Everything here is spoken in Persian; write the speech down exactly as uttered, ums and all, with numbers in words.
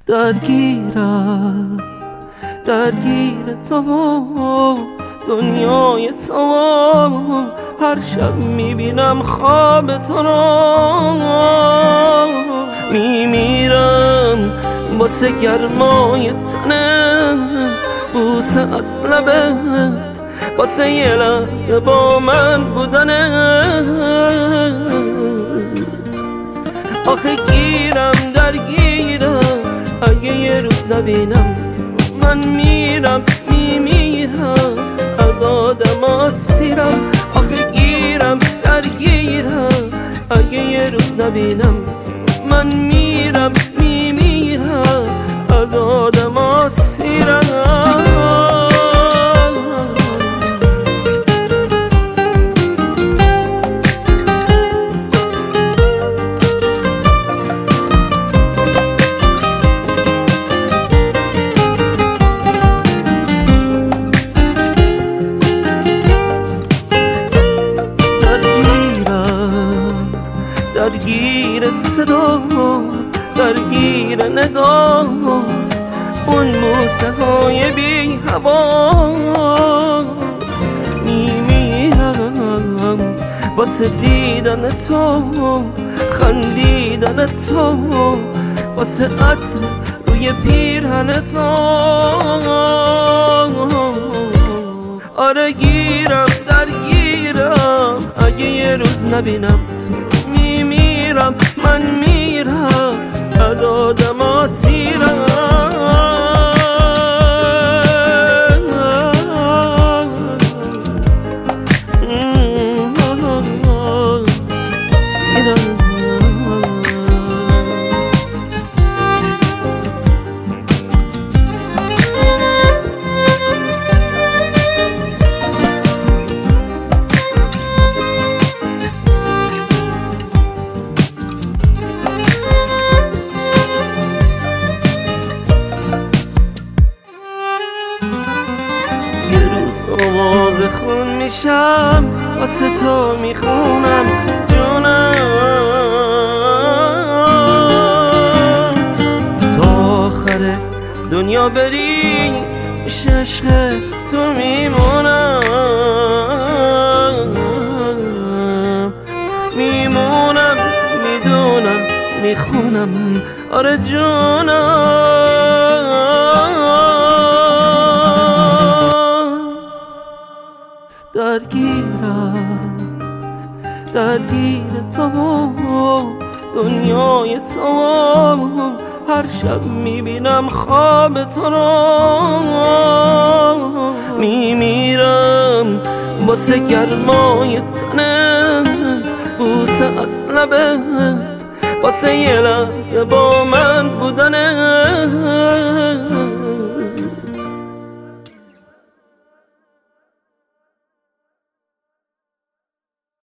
درگیرم درگیر تو دنیای تو، هر شب میبینم خواب تو رو. میمیرم واسه گرمای تنم، بوسه از لبت واسه یه لحظه با من بودنت. آخه گیرم درگیرم اگه یه روز نبینم تو، من میرم میمیرم از آدم آسیرم. آخه گیرم درگیرم اگه یه روز نبینم تو، من میرم میمیرم از آدم آسیرم. درگیر صدا، درگیر نگاهت، اون موسه های بی هوا. میمیرم واسه دیدن تو، خندیدن تو، واسه عطر روی پیرهن تو. آره گیرم درگیرم اگه یه روز نبینم تو، میمیرم من میرم از آدم آسیرم. آواز خون میشم واسه تو میخونم جونم، تا آخر دنیا بری عشق تو میمونم. میمونم میدونم میخونم آره جونم. درگیرم درگیر تو دنیای تو، هر شب میبینم خواب تو رو. میمیرم واسه گرمای تنم، بوسه از لبت واسه یه لحظه با من بودنت.